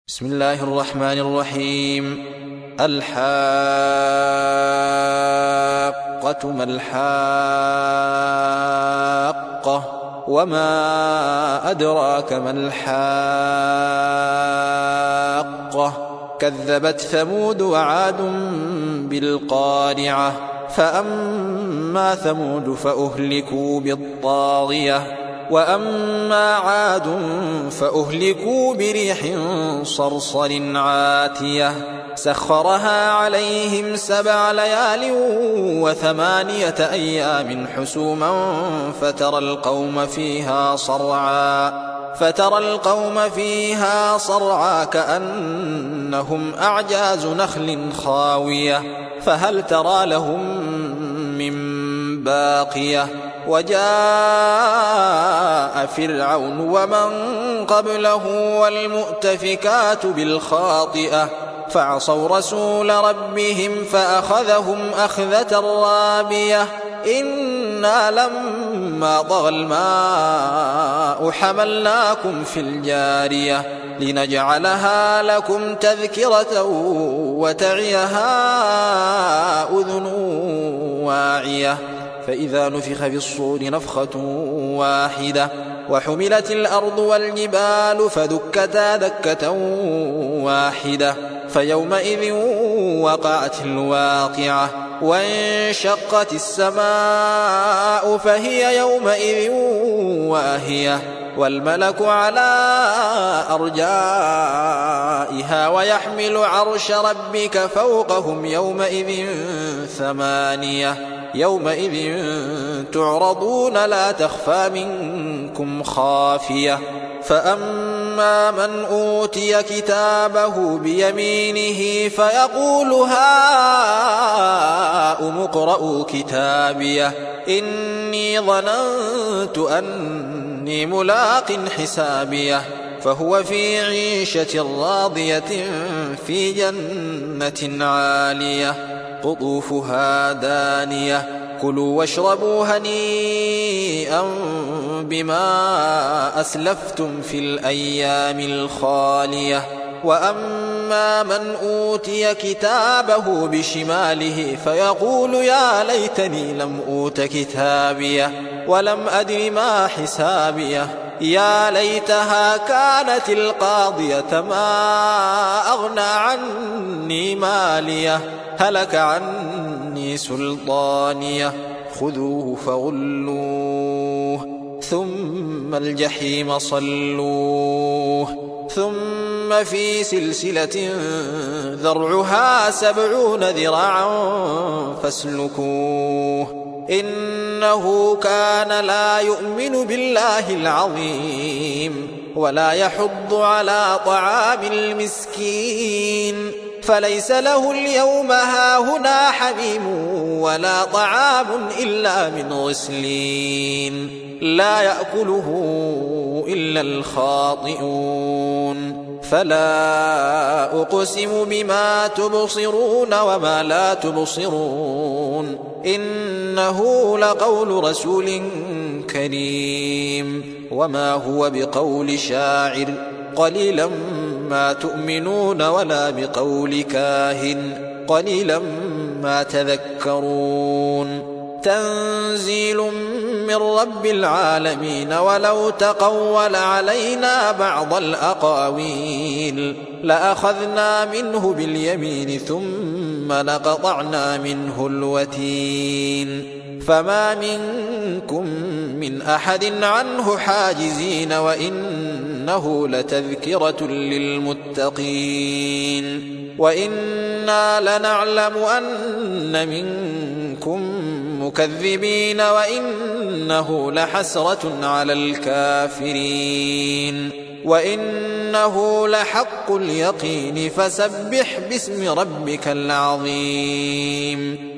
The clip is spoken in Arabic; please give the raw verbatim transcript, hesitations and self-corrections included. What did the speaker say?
بسم الله الرحمن الرحيم. الحاقة ما الحاقة وما أدراك ما الحاقة كذبت ثمود وعاد بالقارعة فأما ثمود فأهلكوا بالطاغية وأما عاد فأهلكوا بريح صرصر عاتية سخرها عليهم سبع ليال وثمانية أيام حسوما فترى القوم فيها صرعا فترى القوم فيها صرعا كأنهم أعجاز نخل خاوية فهل ترى لهم من باقية وجاء فرعون ومن قبله والمؤتفكات بالخاطئة فعصوا رسول ربهم فأخذهم أخذة رابية إنا لما طغى الماء حملناكم في الجارية لنجعلها لكم تذكرة وتعيها أذن واعية فإذا نفخ في الصور نفخة واحدة وحملت الأرض والجبال فدكتا دكة واحدة فيومئذ وقعت الواقعة وانشقت السماء فهي يومئذ واهية والملك على أرجائها ويحمل عرش ربك فوقهم يومئذ ثمانية يومئذ تعرضون لا تخفى منكم خافية فأما من أوتي كتابه بيمينه فيقول هاؤم اقرءوا كتابيه إني ظننت أني ملاق حسابيه فهو في عيشة راضية في جنة عالية قطوفها دانية كلوا واشربوا هنيئا بما أسلفتم في الأيام الخالية وأما من أوتي كتابه بشماله فيقول يا ليتني لم أوت كتابيه ولم أدر ما حسابيه يا ليتها كانت القاضية ما أغنى عني ماليه هلك عني سلطانيه خذوه فغلوه ثم الجحيم صلوه ثم في سلسلة ذرعها سبعون ذراعا فاسلكوه إنه كان لا يؤمن بالله العظيم ولا يحض على طعام المسكين فليس له اليوم هاهنا حميم ولا طعام إلا من غسلين لا يأكله إلا الخاطئون فلا أقسم بما تبصرون وما لا تبصرون إنه لقول رسول كريم وما هو بقول شاعر قليلا ما تؤمنون ولا بقول كاهن قليلا ما تذكرون تنزيل من رب العالمين ولو تقول علينا بعض الأقاويل لأخذنا منه باليمين ثم لقطعنا منه الوتين فما منكم من أحد عنه حاجزين وإنه لتذكرة للمتقين وإنا لنعلم أن منكم مكذبين وإنه لحسرة على الكافرين وإنه لحق اليقين فسبح باسم ربك العظيم